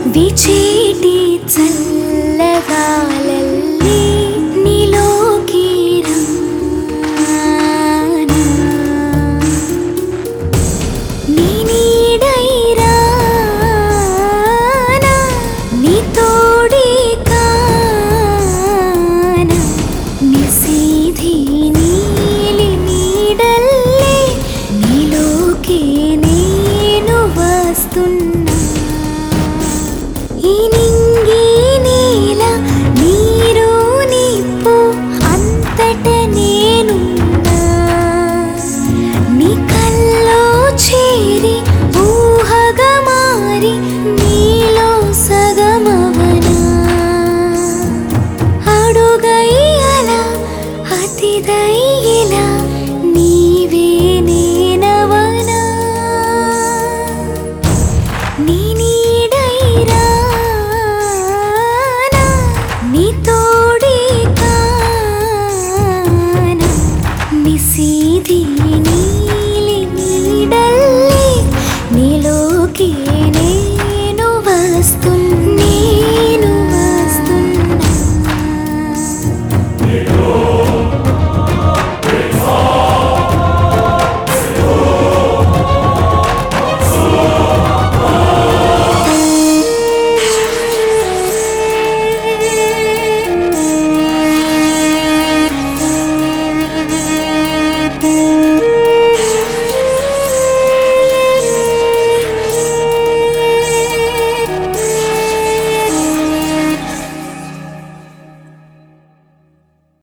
విచేటి చల్లగాలల్లి నీలోకి రానా నీ నీడై రానా నీ తోడే కానా నిశీధి నీలి నీడల్లే నీలోకి నేను వస్తున్నా ఈ నింగి నేల నీరు నిప్పు అంతట నేనున్నా నీ కల్లో చేరి ఊహగా మారి నీలో సగమవనా అడుగై అలా అతిదై ఇలా నీవే నేనవనా నీ నీడై రా